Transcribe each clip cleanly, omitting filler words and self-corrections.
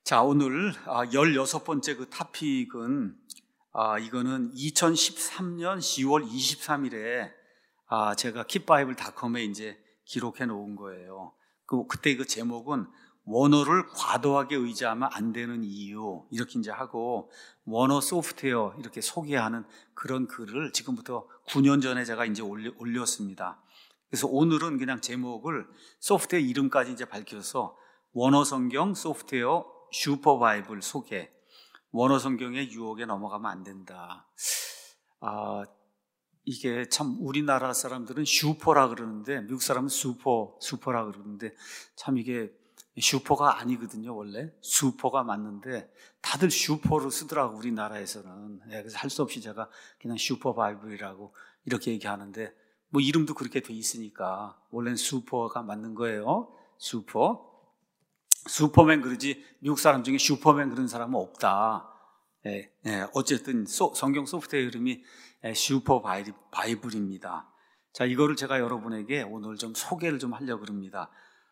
자, 오늘 16번째 그 토픽은 이거는 2013년 10월 23일에 제가 킵바이블닷컴에 이제 기록해 놓은 거예요. 그때 그 제목은 원어를 과도하게 의지하면 안 되는 이유, 이렇게 이제 하고 원어 소프트웨어 이렇게 소개하는 그런 글을 지금부터 9년 전에 제가 이제 올렸습니다. 그래서 오늘은 그냥 제목을 소프트웨어 이름까지 이제 밝혀서 원어 성경 소프트웨어 슈퍼바이블 소개, 원어 성경의 유혹에 넘어가면 안 된다. 이게 참 우리나라 사람들은 슈퍼라 그러는데 미국 사람은 슈퍼라 그러는데 참 이게 슈퍼가 아니거든요. 원래 슈퍼가 맞는데 다들 슈퍼로 쓰더라고 우리나라에서는. 그래서 할 수 없이 제가 그냥 슈퍼바이블이라고 이렇게 얘기하는데 뭐 이름도 그렇게 돼 있으니까 원래는 슈퍼가 맞는 거예요. 슈퍼맨 그러지 미국 사람 중에 슈퍼맨 그런 사람은 없다. 어쨌든 성경 소프트웨어 이름이 슈퍼바이블입니다. 자, 이거를 제가 여러분에게 오늘 좀 소개를 좀 하려고 합니다.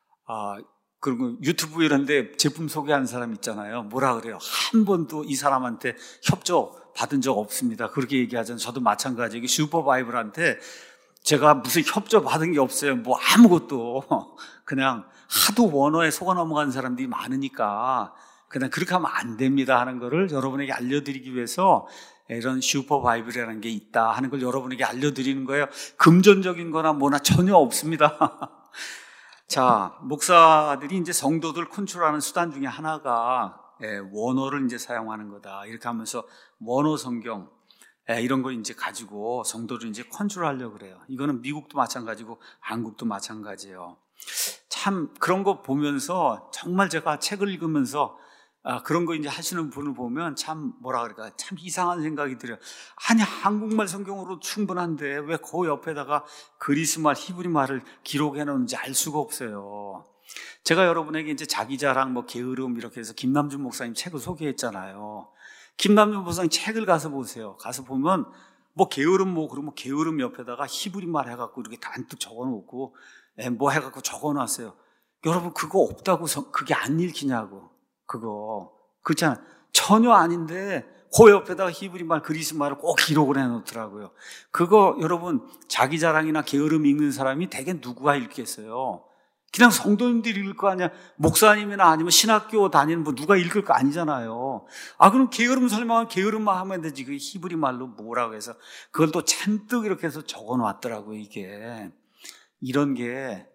그리고 유튜브 이런데 제품 소개하는 사람 있잖아요. 뭐라 그래요? 한 번도 이 사람한테 협조 받은 적 없습니다. 그렇게 얘기하잖아요. 저도 마찬가지고 슈퍼바이블한테 제가 무슨 협조 받은 게 없어요. 뭐 아무것도. 그냥 하도 원어에 속아 넘어가는 사람들이 많으니까 그냥 그렇게 하면 안 됩니다 하는 거를 여러분에게 알려드리기 위해서 이런 슈퍼바이블이라는 게 있다 하는 걸 여러분에게 알려드리는 거예요. 금전적인 거나 뭐나 전혀 없습니다. 자, 목사들이 이제 성도들 컨트롤하는 수단 중에 하나가 원어를 이제 사용하는 거다. 이렇게 하면서 원어 성경 이런 걸 이제 가지고 성도를 이제 컨트롤하려고 그래요. 이거는 미국도 마찬가지고 한국도 마찬가지예요. 참 그런 거 보면서 정말 제가 책을 읽으면서 그런 거 이제 하시는 분을 보면 참 뭐라 그럴까 참 이상한 생각이 들어요. 아니 한국말 성경으로 충분한데 왜 그 옆에다가 그리스말 히브리말을 기록해 놓는지 알 수가 없어요. 제가 여러분에게 이제 자기 자랑 뭐 게으름 이렇게 해서 김남준 목사님 책을 소개했잖아요. 김남준 목사님 책을 가서 보세요. 가서 보면 뭐 게으름 뭐 그러면 게으름 옆에다가 히브리말 해갖고 이렇게 단뜩 적어놓고 뭐 해갖고 적어놨어요. 여러분 그거 없다고 그게 안 읽히냐고. 그거 그렇잖아. 전혀 아닌데 그 옆에다가 히브리말 그리스말을 꼭 기록을 해놓더라고요. 그거 여러분 자기 자랑이나 게으름 읽는 사람이 대개 누구가 읽겠어요? 그냥 성도님들이 읽을 거 아니야. 목사님이나 아니면 신학교 다니는 뭐 누가 읽을 거 아니잖아요. 그럼 게으름 설명은 게으름만 하면 되지. 그 히브리말로 뭐라고 해서 그걸 또 잔뜩 이렇게 해서 적어놨더라고요. 이게 이런 게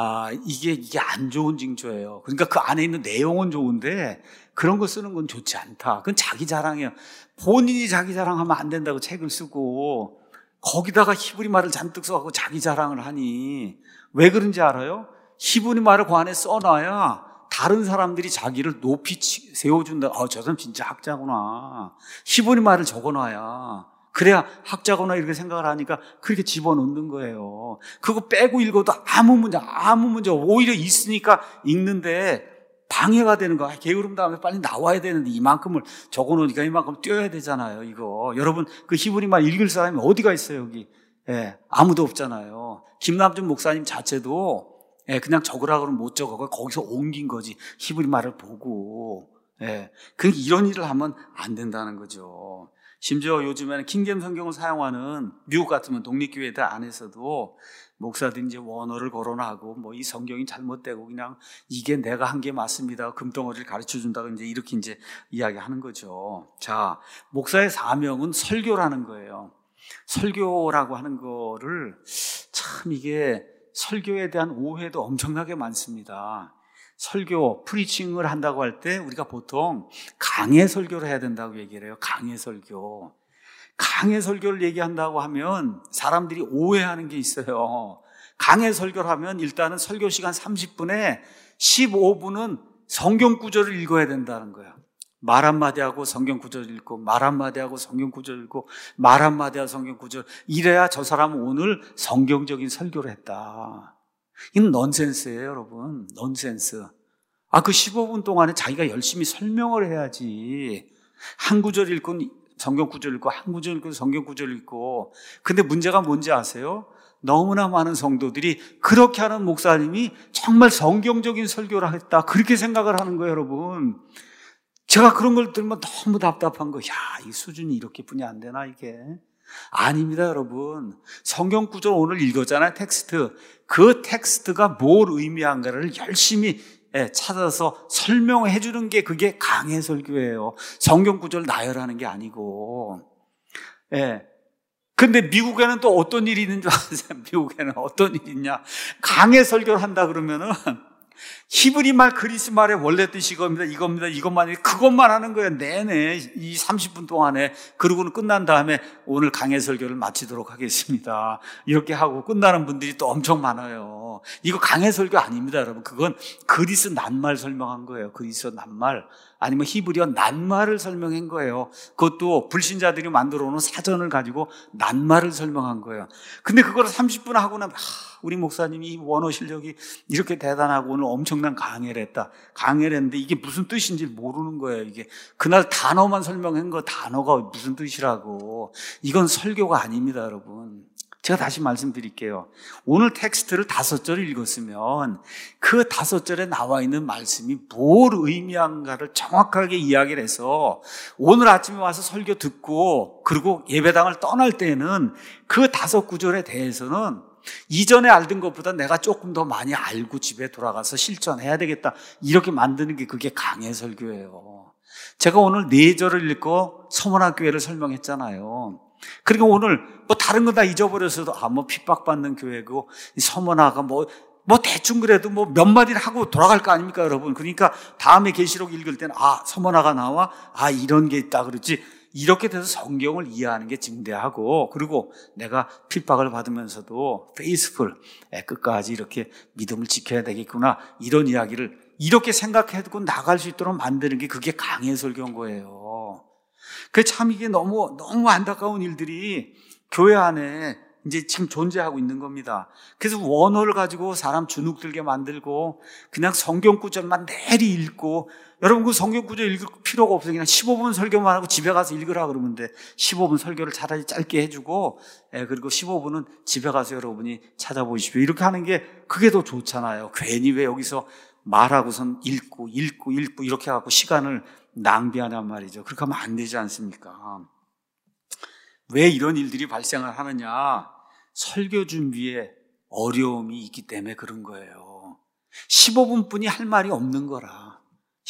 이게 안 좋은 징조예요. 그러니까 그 안에 있는 내용은 좋은데 그런 거 쓰는 건 좋지 않다. 그건 자기 자랑이에요. 본인이 자기 자랑하면 안 된다고 책을 쓰고 거기다가 히브리말을 잔뜩 써갖고 자기 자랑을 하니 왜 그런지 알아요? 히브리말을 그 안에 써놔야 다른 사람들이 자기를 높이 세워준다. 저 사람 진짜 학자구나. 히브리말을 적어놔야 그래야 학자거나 이렇게 생각을 하니까 그렇게 집어넣는 거예요. 그거 빼고 읽어도 아무 문제 오히려 있으니까 읽는데 방해가 되는 거야. 게으름 다음에 빨리 나와야 되는데 이만큼을 적어놓으니까 이만큼 띄어야 되잖아요. 이거 여러분 그 히브리말 읽을 사람이 어디가 있어요 여기? 아무도 없잖아요. 김남준 목사님 자체도 그냥 적으라 그러면 못 적어. 거기서 옮긴 거지. 히브리말을 보고. 그러니까 이런 일을 하면 안 된다는 거죠. 심지어 요즘에는 킹제임 성경을 사용하는 미국 같으면 독립교회들 안에서도 목사들이 이제 원어를 거론하고 뭐 이 성경이 잘못되고 그냥 이게 내가 한 게 맞습니다. 금덩어리를 가르쳐 준다고 이렇게 이제 이야기하는 거죠. 자, 목사의 사명은 설교라는 거예요. 설교라고 하는 거를 참 이게 설교에 대한 오해도 엄청나게 많습니다. 설교, 프리칭을 한다고 할 때 우리가 보통 강해 설교를 해야 된다고 얘기를 해요. 강해 설교. 강해 설교를 얘기한다고 하면 사람들이 오해하는 게 있어요. 강해 설교를 하면 일단은 설교 시간 30분에 15분은 성경 구절을 읽어야 된다는 거야. 말 한마디 하고 성경 구절 읽고 말 한마디 하고 성경 구절 읽고 말 한마디 하고 성경 구절 이래야 저 사람은 오늘 성경적인 설교를 했다. 이건 넌센스예요, 여러분. 넌센스. 그 15분 동안에 자기가 열심히 설명을 해야지. 한 구절 읽고 성경 구절 읽고 한 구절 읽고 성경 구절 읽고. 근데 문제가 뭔지 아세요? 너무나 많은 성도들이 그렇게 하는 목사님이 정말 성경적인 설교를 했다. 그렇게 생각을 하는 거예요, 여러분. 제가 그런 걸 들으면 너무 답답한 거. 이 수준이 이렇게뿐이 안 되나 이게? 아닙니다, 여러분. 성경 구절 오늘 읽었잖아요, 텍스트. 그 텍스트가 뭘 의미한가를 열심히 찾아서 설명해 주는 게 그게 강해 설교예요. 성경 구절 나열하는 게 아니고. 근데 미국에는 또 어떤 일이 있는 줄 아세요? 미국에는 어떤 일이 있냐? 강해 설교를 한다 그러면은 히브리 말, 그리스 말의 원래 뜻이 이것만 그것만 하는 거예요. 내내 이 30분 동안에. 그러고는 끝난 다음에 오늘 강해 설교를 마치도록 하겠습니다. 이렇게 하고 끝나는 분들이 또 엄청 많아요. 이거 강해 설교 아닙니다, 여러분. 그건 그리스 낱말 설명한 거예요. 그리스 낱말. 아니면 히브리어 낱말을 설명한 거예요. 그것도 불신자들이 만들어 놓은 사전을 가지고 낱말을 설명한 거예요. 근데 그걸 30분 하고 나면 우리 목사님이 원어 실력이 이렇게 대단하고 오늘 엄청난 강해를 했다. 강해를 했는데 이게 무슨 뜻인지 모르는 거예요. 이게 그날 단어만 설명한 거, 단어가 무슨 뜻이라고. 이건 설교가 아닙니다, 여러분. 제가 다시 말씀드릴게요. 오늘 텍스트를 5절 읽었으면 그 5절에 나와 있는 말씀이 뭘 의미한가를 정확하게 이야기를 해서 오늘 아침에 와서 설교 듣고 그리고 예배당을 떠날 때는 그 5구절에 대해서는 이전에 알던 것보다 내가 조금 더 많이 알고 집에 돌아가서 실천해야 되겠다. 이렇게 만드는 게 그게 강해 설교예요. 제가 오늘 4절을 읽고 서문학교회를 설명했잖아요. 그리고 오늘 다른 거 다 잊어버려서도 핍박받는 교회고 서문화가 대충 그래도 몇 마디를 하고 돌아갈 거 아닙니까, 여러분? 그러니까 다음에 계시록 읽을 때는 서문화가 나와 이런 게 있다 그러지. 이렇게 돼서 성경을 이해하는 게 증대하고, 그리고 내가 핍박을 받으면서도 페이스풀, 끝까지 이렇게 믿음을 지켜야 되겠구나, 이런 이야기를 이렇게 생각해두고 나갈 수 있도록 만드는 게 그게 강해 설교인 거예요. 참 이게 너무 안타까운 일들이 교회 안에 이제 지금 존재하고 있는 겁니다. 그래서 원어를 가지고 사람 주눅 들게 만들고 그냥 성경 구절만 내리 읽고, 여러분 그 성경 구절 읽을 필요가 없어요. 그냥 15분 설교만 하고 집에 가서 읽으라 그러면 돼. 15분 설교를 차라리 짧게 해주고, 그리고 15분은 집에 가서 여러분이 찾아보십시오. 이렇게 하는 게 그게 더 좋잖아요. 괜히 왜 여기서 말하고선 읽고 이렇게 해갖고 시간을 낭비하란 말이죠. 그렇게 하면 안 되지 않습니까? 왜 이런 일들이 발생을 하느냐? 설교 준비에 어려움이 있기 때문에 그런 거예요. 15분뿐이 할 말이 없는 거라.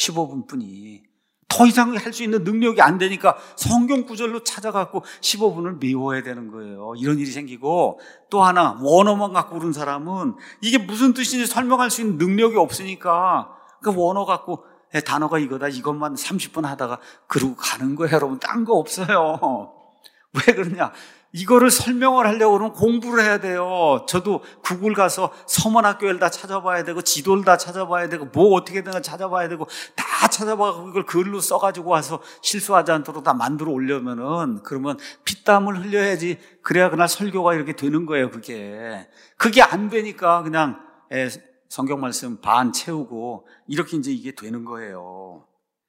15분뿐이. 더 이상 할 수 있는 능력이 안 되니까 성경 구절로 찾아갖고 15분을 메워야 되는 거예요. 이런 일이 생기고, 또 하나 원어만 갖고 오는 사람은 이게 무슨 뜻인지 설명할 수 있는 능력이 없으니까 그 원어 갖고 단어가 이거다, 이것만 30분 하다가 그러고 가는 거예요. 여러분, 딴 거 없어요. 왜 그러냐? 이거를 설명을 하려고 그러면 공부를 해야 돼요. 저도 구글 가서 서문학교를 다 찾아봐야 되고, 지도를 다 찾아봐야 되고, 어떻게 되나 찾아봐야 되고, 다 찾아봐서 이걸 글로 써가지고 와서 실수하지 않도록 다 만들어 오려면은, 그러면 피땀을 흘려야지. 그래야 그날 설교가 이렇게 되는 거예요, 그게 안 되니까 그냥 성경 말씀 반 채우고 이렇게 이제 이게 되는 거예요.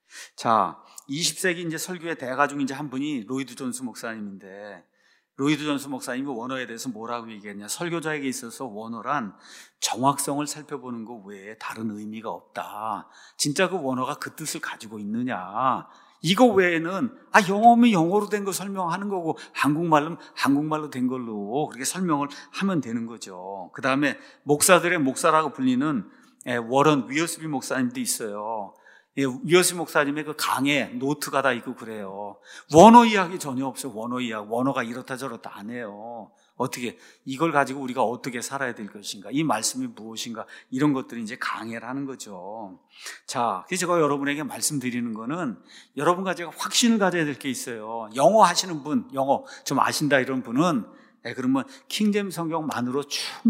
자, 20세기 이제 설교의 대가 중 이제 한 분이 로이드 존스 목사님인데, 로이드 존스 목사님이 원어에 대해서 뭐라고 얘기했냐? 설교자에게 있어서 원어란 정확성을 살펴보는 것 외에 다른 의미가 없다. 진짜 그 원어가 그 뜻을 가지고 있느냐? 이거 외에는 영어면 영어로 된 거 설명하는 거고, 한국말은 한국말로 된 걸로 그렇게 설명을 하면 되는 거죠. 그 다음에 목사들의 목사라고 불리는 워런 위어스비 목사님도 있어요. 위어스비 목사님의 그 강에 노트가 다 있고 그래요. 원어 이야기 전혀 없어요. 원어 이야기. 원어가 이렇다 저렇다 안 해요. 어떻게 이걸 가지고 우리가 어떻게 살아야 될 것인가, 이 말씀이 무엇인가, 이런 것들이 이제 강해를 하는 거죠. 자, 그래서 제가 여러분에게 말씀드리는 거는, 여러분과 제가 확신을 가져야 될 게 있어요. 영어 하시는 분, 영어 좀 아신다 이런 분은 그러면 킹제임스 성경만으로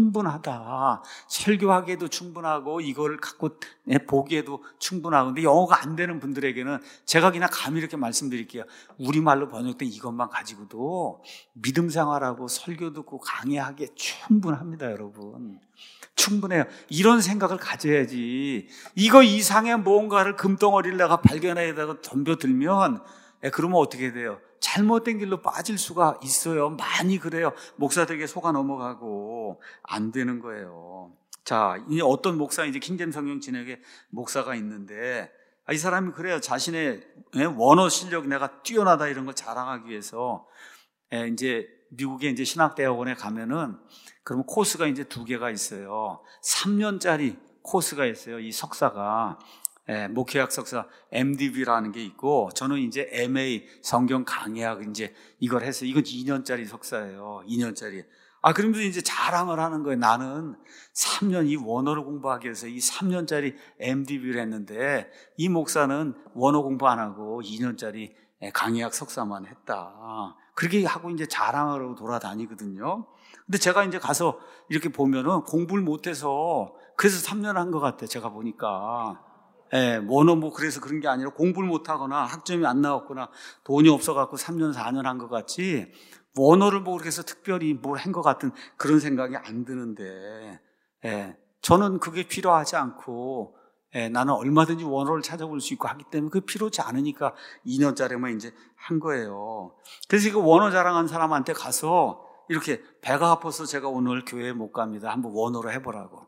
충분하다. 설교하기에도 충분하고 이걸 갖고 보기에도 충분하고. 근데 영어가 안 되는 분들에게는 제가 그냥 감히 이렇게 말씀드릴게요. 우리말로 번역된 이것만 가지고도 믿음 생활하고 설교 듣고 강의하기에 충분합니다, 여러분. 충분해요. 이런 생각을 가져야지. 이거 이상의 뭔가를 금덩어리를 내가 발견해다가 덤벼들면 그러면 어떻게 돼요? 잘못된 길로 빠질 수가 있어요. 많이 그래요. 목사들에게 속아 넘어가고 안 되는 거예요. 자, 이 어떤 목사, 이제 킹제임스 성경 진역에 목사가 있는데 이 사람이 그래요. 자신의 원어 실력 내가 뛰어나다 이런 걸 자랑하기 위해서 이제 미국의 이제 신학대학원에 가면은 그러면 코스가 이제 2개가 있어요. 3년짜리 코스가 있어요. 이 석사가 목회학 석사 MDB라는 게 있고, 저는 이제 MA 성경 강의학 이제 이걸 해서 이건 2년짜리 석사예요. 2년짜리. 그러면서 이제 자랑을 하는 거예요. 나는 3년 이 원어를 공부하기 위해서 이 3년짜리 MDB를 했는데 이 목사는 원어 공부 안 하고 2년짜리 강의학 석사만 했다. 그렇게 하고 이제 자랑을 하고 돌아다니거든요. 근데 제가 이제 가서 이렇게 보면은 공부를 못해서 그래서 3년 한 것 같아요. 제가 보니까. 원어 뭐 그래서 그런 게 아니라 공부를 못하거나 학점이 안 나왔거나 돈이 없어갖고 3년, 4년 한 것 같지, 원어를 뭐 그렇게 해서 특별히 뭘 한 것 같은 그런 생각이 안 드는데, 저는 그게 필요하지 않고, 나는 얼마든지 원어를 찾아볼 수 있고 하기 때문에 그게 필요치 않으니까 2년짜리만 이제 한 거예요. 그래서 그 원어 자랑한 사람한테 가서 이렇게 배가 아파서 제가 오늘 교회에 못 갑니다. 한번 원어로 해보라고.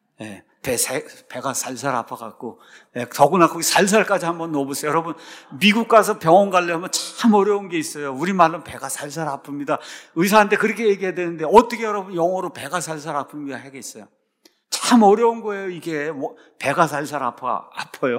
배가 살살 아파갖고, 더구나 거기 살살까지 한번 넣어보세요. 여러분, 미국 가서 병원 가려면 참 어려운 게 있어요. 우리말로는 배가 살살 아픕니다. 의사한테 그렇게 얘기해야 되는데 어떻게 여러분 영어로 배가 살살 아픕니다 하겠어요? 참 어려운 거예요. 이게 배가 살살 아파요.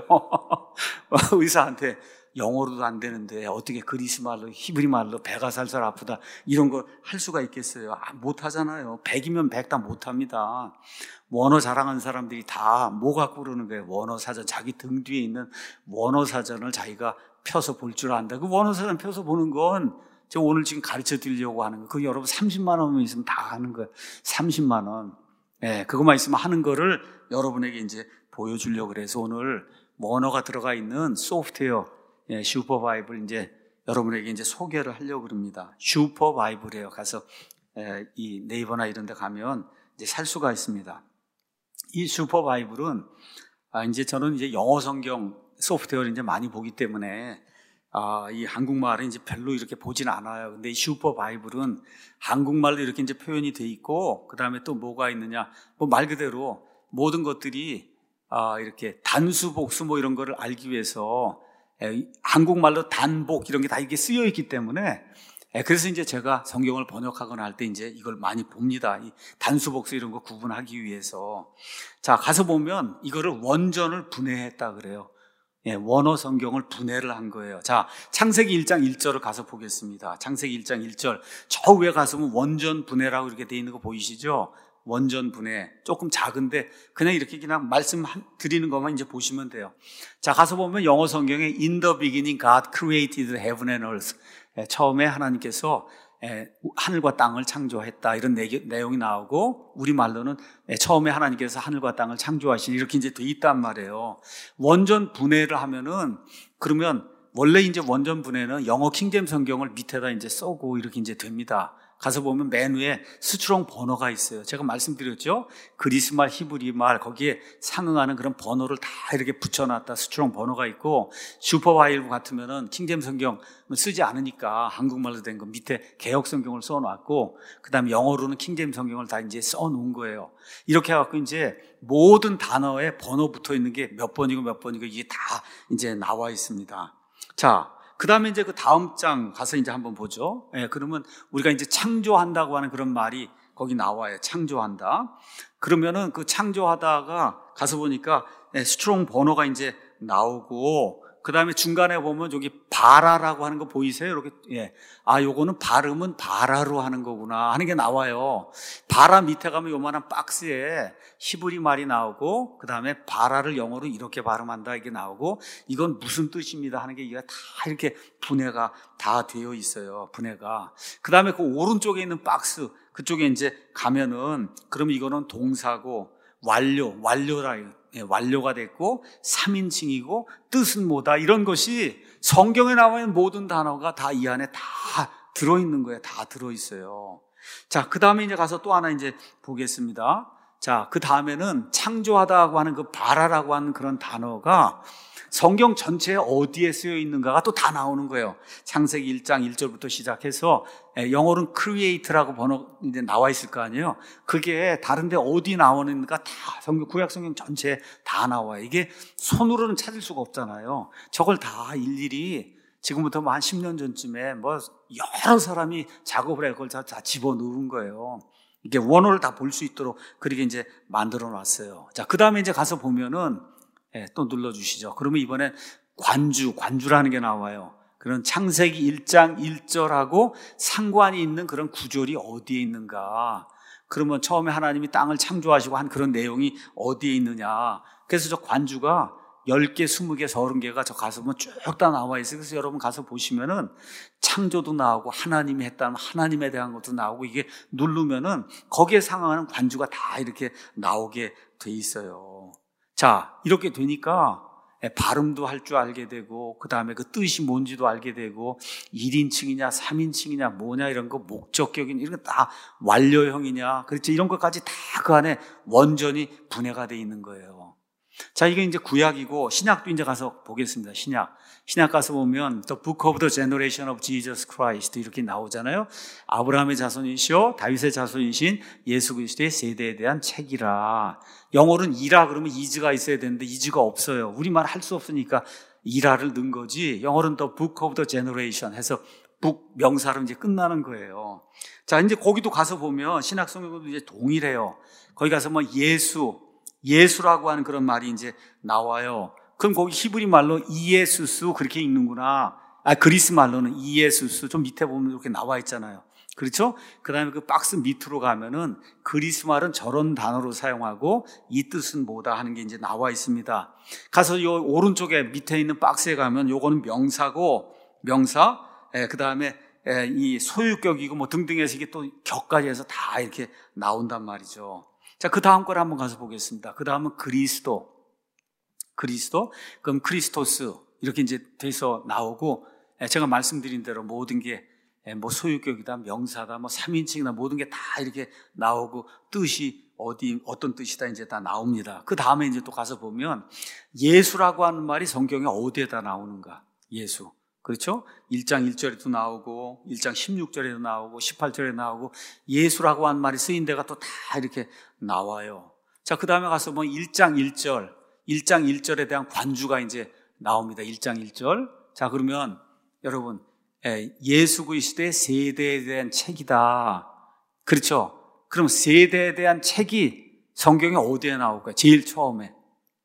의사한테 영어로도 안 되는데 어떻게 그리스 말로 히브리 말로 배가 살살 아프다 이런 거 할 수가 있겠어요? 못 하잖아요. 100이면 100 다 못 합니다. 원어 자랑한 사람들이 다 뭐 갖고 그러는 거예요? 원어 사전, 자기 등 뒤에 있는 원어 사전을 자기가 펴서 볼 줄 안다. 그 원어 사전 펴서 보는 건 저 오늘 지금 가르쳐 드리려고 하는 거. 그 여러분 30만 원만 있으면 다 하는 거예요. 30만 원. 그것만 있으면 하는 거를 여러분에게 이제 보여주려고 그래서 오늘 원어가 들어가 있는 소프트웨어 슈퍼바이블 이제 여러분에게 이제 소개를 하려고 합니다. 슈퍼바이블이에요. 가서 이 네이버나 이런 데 가면 이제 살 수가 있습니다. 이 슈퍼바이블은 이제 저는 이제 영어 성경 소프트웨어를 이제 많이 보기 때문에 이 한국말은 이제 별로 이렇게 보진 않아요. 근데 이 슈퍼바이블은 한국말로 이렇게 이제 표현이 돼 있고, 그 다음에 또 뭐가 있느냐, 뭐 말 그대로 모든 것들이 이렇게 단수, 복수 뭐 이런 거를 알기 위해서 한국말로 단복 이런 게 다 이게 쓰여 있기 때문에, 그래서 이제 제가 성경을 번역하거나 할 때 이제 이걸 많이 봅니다. 이 단수, 복수 이런 거 구분하기 위해서. 자, 가서 보면 이거를 원전을 분해했다 그래요. 원어 성경을 분해를 한 거예요. 자, 창세기 1장 1절을 가서 보겠습니다. 창세기 1장 1절. 저 위에 가서 보면 원전 분해라고 이렇게 돼 있는 거 보이시죠? 원전 분해. 조금 작은데 그냥 이렇게 그냥 말씀 드리는 것만 이제 보시면 돼요. 자, 가서 보면 영어 성경에 In the beginning God created heaven and earth. 처음에 하나님께서 하늘과 땅을 창조했다 이런 내용이 나오고, 우리말로는 처음에 하나님께서 하늘과 땅을 창조하신 이렇게 이제 돼 있단 말이에요. 원전 분해를 하면은, 그러면 원래 이제 원전 분해는 영어 킹제임스 성경을 밑에다 이제 써고 이렇게 이제 됩니다. 가서 보면 맨 위에 스트롱 번호가 있어요. 제가 말씀드렸죠? 그리스말, 히브리말 거기에 상응하는 그런 번호를 다 이렇게 붙여놨다. 스트롱 번호가 있고, 슈퍼바이블 같으면은 킹제임스 성경 쓰지 않으니까 한국말로 된 거 밑에 개역 성경을 써놨고, 그 다음에 영어로는 킹제임스 성경을 다 이제 써놓은 거예요. 이렇게 해갖고 이제 모든 단어에 번호 붙어 있는 게 몇 번이고 몇 번이고 이게 다 이제 나와 있습니다. 자, 그 다음에 이제 그 다음 장 가서 이제 한번 보죠. 그러면 우리가 이제 창조한다고 하는 그런 말이 거기 나와요. 창조한다. 그러면은 그 창조하다가 가서 보니까 스트롱 번호가 이제 나오고, 그 다음에 중간에 보면 저기 바라라고 하는 거 보이세요? 이렇게, 요거는 발음은 바라로 하는 거구나 하는 게 나와요. 바라 밑에 가면 요만한 박스에 히브리 말이 나오고, 그 다음에 바라를 영어로 이렇게 발음한다 이게 나오고, 이건 무슨 뜻입니다 하는 게 이게 다 이렇게 분해가 다 되어 있어요. 분해가. 그 다음에 그 오른쪽에 있는 박스 그쪽에 이제 가면은, 그러면 이거는 동사고 완료라, 완료가 됐고 3인칭이고 뜻은 뭐다 이런 것이 성경에 나와 있는 모든 단어가 다 이 안에 다 들어있는 거예요. 다 들어있어요. 자, 그 다음에 이제 가서 또 하나 이제 보겠습니다. 자, 그 다음에는 창조하다고 하는 그 바라라고 하는 그런 단어가 성경 전체에 어디에 쓰여 있는가가 또 다 나오는 거예요. 창세기 1장 1절부터 시작해서 영어로는 create라고 번호 이제 나와 있을 거 아니에요. 그게 다른데 어디 나오는가 다 성경, 구약 성경 전체에 다 나와요. 이게 손으로는 찾을 수가 없잖아요. 저걸 다 일일이 지금부터 뭐 한 10년 전쯤에 뭐 여러 사람이 작업을 해 그걸 다 집어넣은 거예요. 이게 원어를 다 볼 수 있도록 그렇게 이제 만들어 놨어요. 자, 그 다음에 이제 가서 보면은 또 눌러주시죠. 그러면 이번엔 관주라는 게 나와요. 그런 창세기 1장 1절하고 상관이 있는 그런 구절이 어디에 있는가. 그러면 처음에 하나님이 땅을 창조하시고 한 그런 내용이 어디에 있느냐. 그래서 저 관주가 10개, 20개, 30개가 저 가서 보면 쭉 다 나와 있어요. 그래서 여러분 가서 보시면은 창조도 나오고 하나님이 했다면 하나님에 대한 것도 나오고 이게 누르면은 거기에 상응하는 관주가 다 이렇게 나오게 돼 있어요. 자, 이렇게 되니까 발음도 할 줄 알게 되고 그 다음에 그 뜻이 뭔지도 알게 되고 1인칭이냐 3인칭이냐 뭐냐 이런 거 목적격이냐 이런 거 다 완료형이냐 그렇죠. 이런 것까지 다 그 안에 원전이 분해가 돼 있는 거예요. 자, 이게 이제 구약이고 신약도 이제 가서 보겠습니다. 신약 가서 보면 The Book of the Generation of Jesus Christ 이렇게 나오잖아요. 아브라함의 자손이시오 다윗의 자손이신 예수 그리스도의 세대에 대한 책이라. 영어로는 이라 그러면 is가 있어야 되는데 is가 없어요. 우리말 할 수 없으니까 이라를 넣은 거지. 영어로는 The Book of the Generation 해서 book 명사로 이제 끝나는 거예요. 자, 이제 거기도 가서 보면 신약 성경도 이제 동일해요. 거기 가서 뭐 예수라고 하는 그런 말이 이제 나와요. 그럼 거기 히브리 말로 이예수스 그렇게 읽는구나. 그리스 말로는 이예수스 좀 밑에 보면 이렇게 나와 있잖아요. 그렇죠? 그 다음에 그 박스 밑으로 가면은 그리스 말은 저런 단어로 사용하고 이 뜻은 뭐다 하는 게 이제 나와 있습니다. 가서 요 오른쪽에 밑에 있는 박스에 가면 요거는 명사고 명사, 그 다음에 이 소유격이고 뭐 등등해서 이게 또 격까지 해서 다 이렇게 나온단 말이죠. 자, 그 다음 걸 한번 가서 보겠습니다. 그 다음은 그리스도, 그럼 크리스토스 이렇게 이제 돼서 나오고 제가 말씀드린 대로 모든 게 뭐 소유격이다, 명사다, 뭐 3인칭이다 모든 게 다 이렇게 나오고 뜻이 어떤 뜻이다 이제 다 나옵니다. 그 다음에 이제 또 가서 보면 예수라고 하는 말이 성경에 어디에다 나오는가? 예수. 그렇죠? 1장 1절에도 나오고 1장 16절에도 나오고 18절에 나오고 예수라고 하는 말이 쓰인 데가 또 다 이렇게 나와요. 자, 그 다음에 가서 뭐 1장 1절에 대한 관주가 이제 나옵니다. 1장 1절. 자, 그러면 여러분 예수 그리스도의 세대에 대한 책이다. 그렇죠? 그럼 세대에 대한 책이 성경에 어디에 나올까요? 제일 처음에.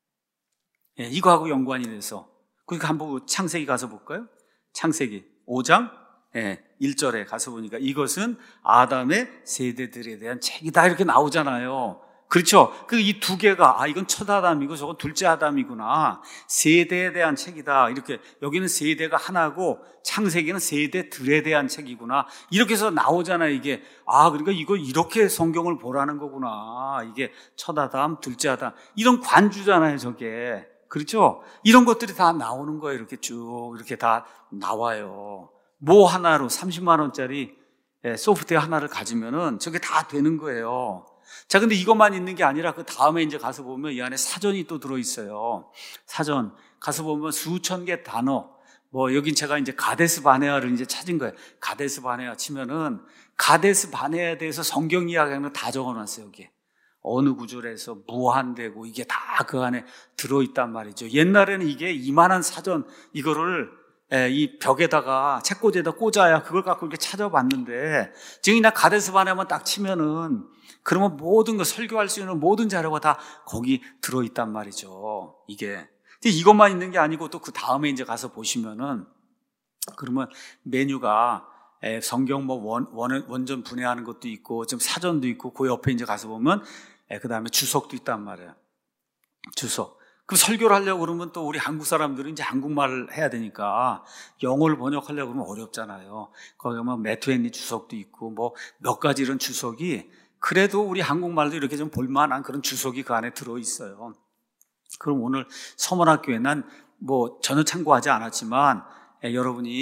이거하고 연관이 돼서. 그러니까 한번 창세기 가서 볼까요? 창세기 5장 1절에 가서 보니까 이것은 아담의 세대들에 대한 책이다 이렇게 나오잖아요. 그렇죠? 이 두 개가 이건 첫 아담이고 저건 둘째 아담이구나. 세대에 대한 책이다. 이렇게 여기는 세대가 하나고 창세기는 세대들에 대한 책이구나. 이렇게 해서 나오잖아요. 이게 그러니까 이거 이렇게 성경을 보라는 거구나. 이게 첫 아담, 둘째 아담 이런 관주잖아요. 저게. 그렇죠? 이런 것들이 다 나오는 거예요. 이렇게 쭉 이렇게 다 나와요. 뭐 하나로 30만 원짜리 소프트웨어 하나를 가지면은 저게 다 되는 거예요. 자, 근데 이것만 있는 게 아니라 그 다음에 이제 가서 보면 이 안에 사전이 또 들어있어요. 사전. 가서 보면 수천 개 단어. 뭐, 여긴 제가 이제 가데스 바네아를 이제 찾은 거예요. 가데스 바네아 치면은 가데스 바네아에 대해서 성경 이야기하는 거 다 적어 놨어요, 여기에. 어느 구절에서 무한되고 이게 다 그 안에 들어있단 말이죠. 옛날에는 이게 이만한 사전, 이거를 이 벽에다가 책꽂이에다 꽂아야 그걸 갖고 이렇게 찾아봤는데 지금 그냥 가데스 바네아만 딱 치면은 그러면 모든 거 설교할 수 있는 모든 자료가 다 거기 들어있단 말이죠. 이게. 근데 이것만 있는 게 아니고 또 그 다음에 이제 가서 보시면은 그러면 메뉴가 성경 뭐 원전 분해하는 것도 있고 좀 사전도 있고 그 옆에 이제 가서 보면 그 다음에 주석도 있단 말이에요. 주석. 그럼 설교를 하려고 그러면 또 우리 한국 사람들은 이제 한국말을 해야 되니까 영어를 번역하려고 그러면 어렵잖아요. 거기 보면 매튜 헨리 주석도 있고 뭐 몇 가지 이런 주석이 그래도 우리 한국말도 이렇게 좀 볼만한 그런 주석이 그 안에 들어있어요. 그럼 오늘 서문학교에 난 뭐 전혀 참고하지 않았지만 여러분이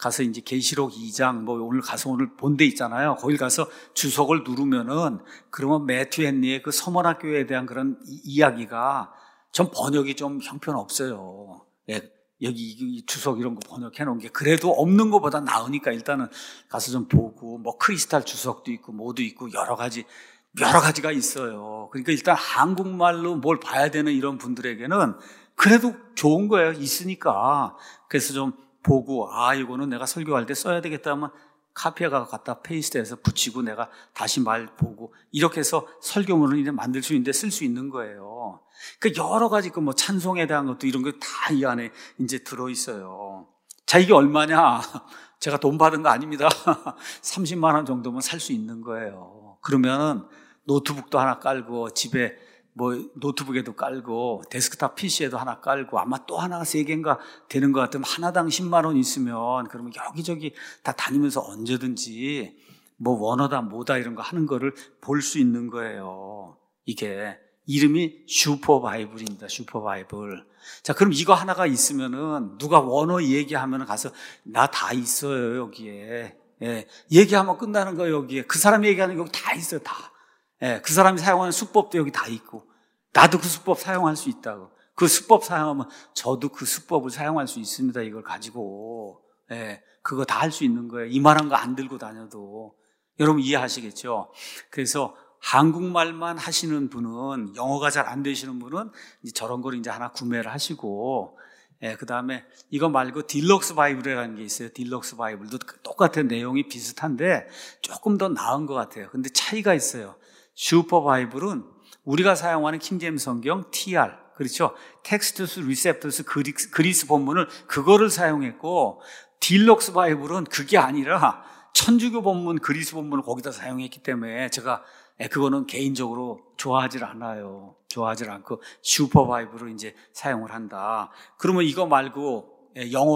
가서 이제 계시록 2장 뭐 오늘 가서 오늘 본 데 있잖아요. 거기 가서 주석을 누르면은 그러면 매튜 헨리의 그 서머나교회에 대한 그런 이야기가 좀 번역이 좀 형편없어요. 예, 여기 주석 이런 거 번역해 놓은 게 그래도 없는 것보다 나으니까 일단은 가서 좀 보고 뭐 크리스탈 주석도 있고 뭐도 있고 여러 가지가 있어요. 그러니까 일단 한국말로 뭘 봐야 되는 이런 분들에게는 그래도 좋은 거예요. 있으니까. 그래서 좀 보고 이거는 내가 설교할 때 써야 되겠다 하면 카피해가 갖다 페이스트해서 붙이고 내가 다시 말 보고 이렇게 해서 설교문을 이제 만들 수 있는데 쓸 수 있는 거예요. 그 여러 가지 그 뭐 찬송에 대한 것도 이런 거 다 이 안에 이제 들어 있어요. 자, 이게 얼마냐? 제가 돈 받은 거 아닙니다. 30만 원 정도면 살 수 있는 거예요. 그러면 노트북도 하나 깔고 집에 뭐 노트북에도 깔고 데스크탑 PC에도 하나 깔고 아마 또 하나 3개인가 되는 것 같으면 하나당 10만 원 있으면 그러면 여기저기 다 다니면서 언제든지 뭐 원어다 뭐다 이런 거 하는 거를 볼 수 있는 거예요. 이게 이름이 슈퍼바이블입니다. 슈퍼바이블. 자, 그럼 이거 하나가 있으면은 누가 원어 얘기하면 가서 나 다 있어요 여기에. 예, 얘기하면 끝나는 거예요 여기에. 그 사람이 얘기하는 거 여기 다 있어요 다. 예, 그 사람이 사용하는 수법도 여기 다 있고 나도 그 수법 사용할 수 있다고. 그 수법 사용하면 저도 그 수법을 사용할 수 있습니다. 이걸 가지고. 예, 그거 다 할 수 있는 거예요. 이만한 거 안 들고 다녀도. 여러분 이해하시겠죠? 그래서 한국말만 하시는 분은, 영어가 잘 안 되시는 분은 이제 저런 걸 이제 하나 구매를 하시고, 예, 그 다음에 이거 말고 딜럭스 바이블이라는 게 있어요. 딜럭스 바이블도 똑같은 내용이 비슷한데 조금 더 나은 것 같아요. 근데 차이가 있어요. 슈퍼 바이블은 우리가 사용하는 킹제임스 성경 TR, 그렇죠? 텍스투스 리셉투스 그리스 본문을 그거를 사용했고, 딜럭스 바이블은 그게 아니라 천주교 본문 그리스 본문을 거기다 사용했기 때문에 제가 그거는 개인적으로 좋아하질 않아요. 좋아하질 않고 슈퍼 바이블을 이제 사용을 한다. 그러면 이거 말고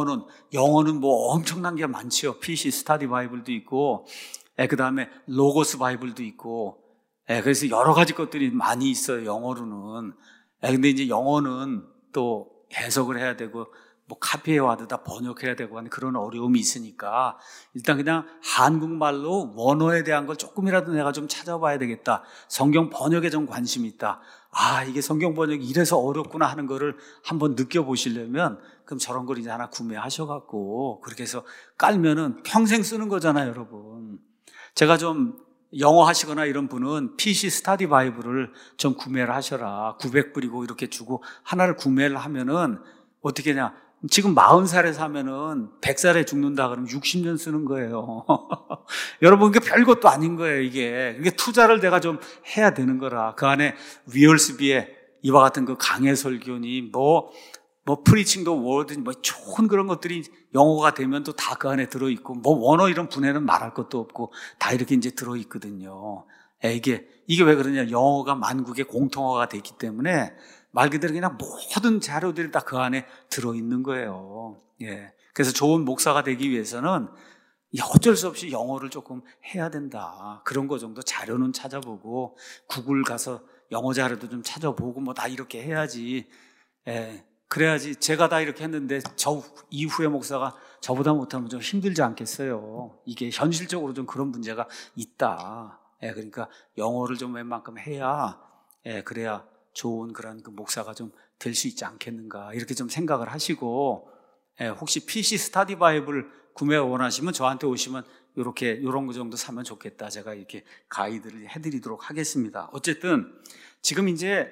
영어는 뭐 엄청난 게 많죠. PC 스타디 바이블도 있고, 그 다음에 로고스 바이블도 있고, 그래서 여러 가지 것들이 많이 있어요. 영어로는. 근데 이제 영어는 또 해석을 해야 되고 뭐 카피해 와도 다 번역해야 되고 하는 그런 어려움이 있으니까 일단 그냥 한국말로 원어에 대한 걸 조금이라도 내가 좀 찾아봐야 되겠다. 성경 번역에 좀 관심이 있다. 이게 성경 번역이 이래서 어렵구나 하는 거를 한번 느껴보시려면 그럼 저런 걸 이제 하나 구매하셔갖고 그렇게 해서 깔면은 평생 쓰는 거잖아요, 여러분. 제가 좀 영어 하시거나 이런 분은 PC 스타디 바이블을 좀 구매를 하셔라. 900불이고 이렇게 주고 하나를 구매를 하면은 어떻게 하냐. 지금 40살에 사면은 100살에 죽는다 그러면 60년 쓰는 거예요. 여러분, 이게 별것도 아닌 거예요, 이게 투자를 내가 좀 해야 되는 거라. 그 안에 위얼스비의 이와 같은 그 강해 설교니, 뭐 프리칭도 워든, 뭐 좋은 그런 것들이 영어가 되면 또 다 그 안에 들어있고, 뭐 원어 이런 분야는 말할 것도 없고, 다 이렇게 이제 들어있거든요. 이게 왜 그러냐. 영어가 만국의 공통어가 됐기 때문에 말 그대로 그냥 모든 자료들이 다 그 안에 들어있는 거예요. 예. 그래서 좋은 목사가 되기 위해서는 어쩔 수 없이 영어를 조금 해야 된다. 그런 거 정도 자료는 찾아보고, 구글 가서 영어 자료도 좀 찾아보고, 뭐 다 이렇게 해야지. 예. 그래야지. 제가 다 이렇게 했는데 저 이후에 목사가 저보다 못하면 좀 힘들지 않겠어요. 이게 현실적으로 좀 그런 문제가 있다. 예. 그러니까 영어를 좀 웬만큼 해야, 그래야 좋은 그런 그 목사가 좀 될 수 있지 않겠는가 이렇게 좀 생각을 하시고, 혹시 PC 스타디 바이블 구매 원하시면 저한테 오시면 이런 거 정도 사면 좋겠다. 제가 이렇게 가이드를 해드리도록 하겠습니다. 어쨌든 지금 이제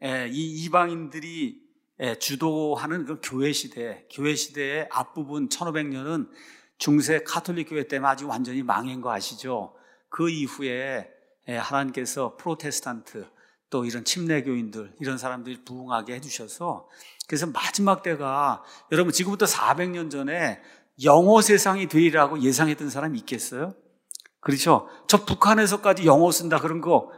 이 이방인들이 주도하는 그 교회 시대의 앞부분 1500년은 중세 카톨릭 교회 때문에 아주 완전히 망한 거 아시죠? 그 이후에 하나님께서 프로테스탄트 또 이런 침례교인들 이런 사람들이 부흥하게 해주셔서, 그래서 마지막 때가, 여러분 지금부터 400년 전에 영어 세상이 되리라고 예상했던 사람이 있겠어요? 그렇죠? 저 북한에서까지 영어 쓴다 그런 거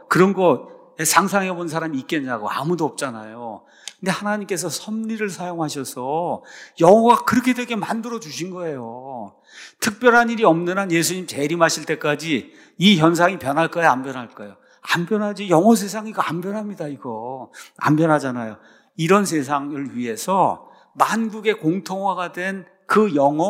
상상해 본 사람이 있겠냐고. 아무도 없잖아요. 근데 하나님께서 섭리를 사용하셔서 영어가 그렇게 되게 만들어 주신 거예요. 특별한 일이 없는 한 예수님 재림하실 때까지 이 현상이 변할 거예요, 안 변할 거예요? 안 변하지. 영어 세상 이거 안 변합니다. 이거 안 변하잖아요. 이런 세상을 위해서 만국의 공통화가 된 그 영어,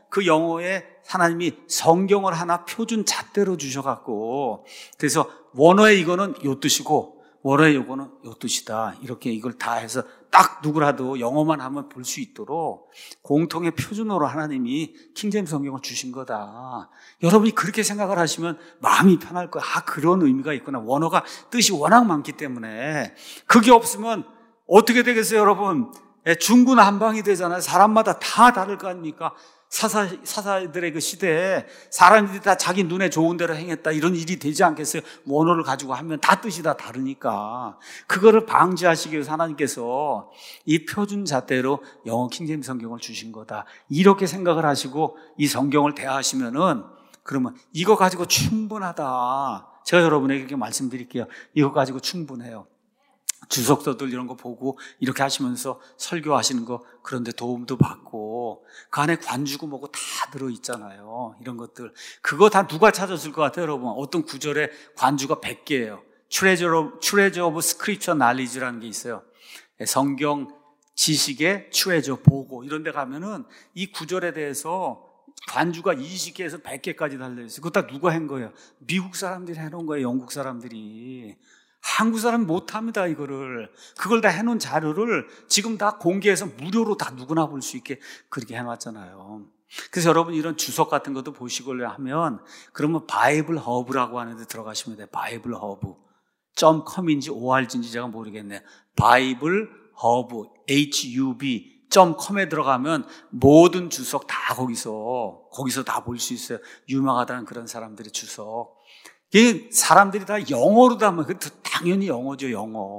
그 영어에 하나님이 성경을 하나 표준 잣대로 주셔갖고, 그래서 원어의 이거는 요 뜻이고 원어의 요거는 요 뜻이다, 이렇게 이걸 다 해서 딱 누구라도 영어만 하면 볼 수 있도록 공통의 표준어로 하나님이 킹제임스 성경을 주신 거다. 여러분이 그렇게 생각을 하시면 마음이 편할 거야. 그런 의미가 있구나. 원어가 뜻이 워낙 많기 때문에. 그게 없으면 어떻게 되겠어요, 여러분? 중구난방이 되잖아요. 사람마다 다 다를 거 아닙니까? 사사들의 그 시대에 사람들이 다 자기 눈에 좋은 대로 행했다, 이런 일이 되지 않겠어요? 원어를 가지고 하면 다 뜻이 다 다르니까. 그거를 방지하시기 위해서 하나님께서 이 표준 잣대로 영어 킹제임스 성경을 주신 거다, 이렇게 생각을 하시고 이 성경을 대하시면은, 그러면 이거 가지고 충분하다. 제가 여러분에게 이렇게 말씀드릴게요. 이거 가지고 충분해요. 주석서들 이런 거 보고 이렇게 하시면서 설교하시는 거, 그런데 도움도 받고, 그 안에 관주고 뭐고 다 들어있잖아요. 이런 것들. 그거 다 누가 찾았을 것 같아요, 여러분? 어떤 구절에 관주가 100개예요. Treasure of Scripture Knowledge라는 게 있어요. 성경 지식의 트레저, 보고, 이런 데 가면은 이 구절에 대해서 관주가 20개에서 100개까지 달려있어요. 그거 다 누가 한 거예요? 미국 사람들이 해놓은 거예요, 영국 사람들이. 한국 사람이 못합니다, 이거를. 그걸 다 해놓은 자료를 지금 다 공개해서 무료로 다 누구나 볼 수 있게 그렇게 해놨잖아요. 그래서 여러분 이런 주석 같은 것도 보시고 하면, 그러면 바이블 허브라고 하는데 들어가시면 돼요. 바이블 허브. .com인지 org인지 제가 모르겠네요. 바이블 허브, hub. .com에 들어가면 모든 주석 다 거기서 다 볼 수 있어요. 유명하다는 그런 사람들의 주석. 이게 사람들이 다 영어로 다, 당연히 영어죠,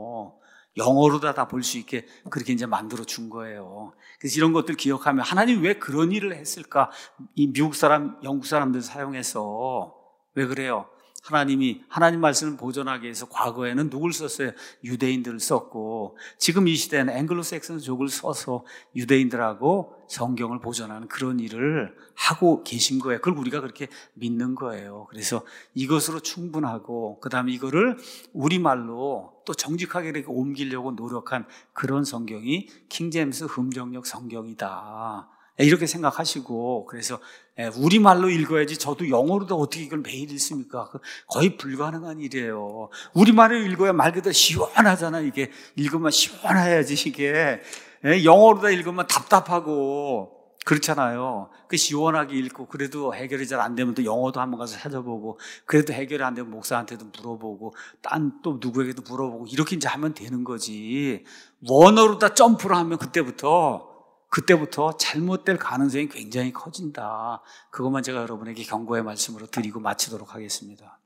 영어로 다 볼 수 있게 그렇게 이제 만들어 준 거예요. 그래서 이런 것들 기억하면, 하나님이 왜 그런 일을 했을까? 이 미국 사람, 영국 사람들 사용해서. 왜 그래요? 하나님 말씀을 보존하기 위해서 과거에는 누굴 썼어요? 유대인들을 썼고, 지금 이 시대에는 앵글로색슨족을 써서 유대인들하고 성경을 보존하는 그런 일을 하고 계신 거예요. 그걸 우리가 그렇게 믿는 거예요. 그래서 이것으로 충분하고, 그 다음에 이거를 우리말로 또 정직하게 이렇게 옮기려고 노력한 그런 성경이 킹제임스 흠정역 성경이다, 이렇게 생각하시고, 그래서 우리말로 읽어야지, 저도 영어로도 어떻게 이걸 매일 읽습니까? 거의 불가능한 일이에요. 우리말로 읽어야 말 그대로 시원하잖아요. 이게 읽으면 시원해야지, 이게. 영어로 다 읽으면 답답하고 그렇잖아요. 그 시원하게 읽고, 그래도 해결이 잘 안 되면 또 영어도 한번 가서 찾아보고, 그래도 해결이 안 되면 목사한테도 물어보고, 또 누구에게도 물어보고, 이렇게 이제 하면 되는 거지. 원어로 다 점프를 하면 그때부터 잘못될 가능성이 굉장히 커진다. 그것만 제가 여러분에게 경고의 말씀으로 드리고 마치도록 하겠습니다.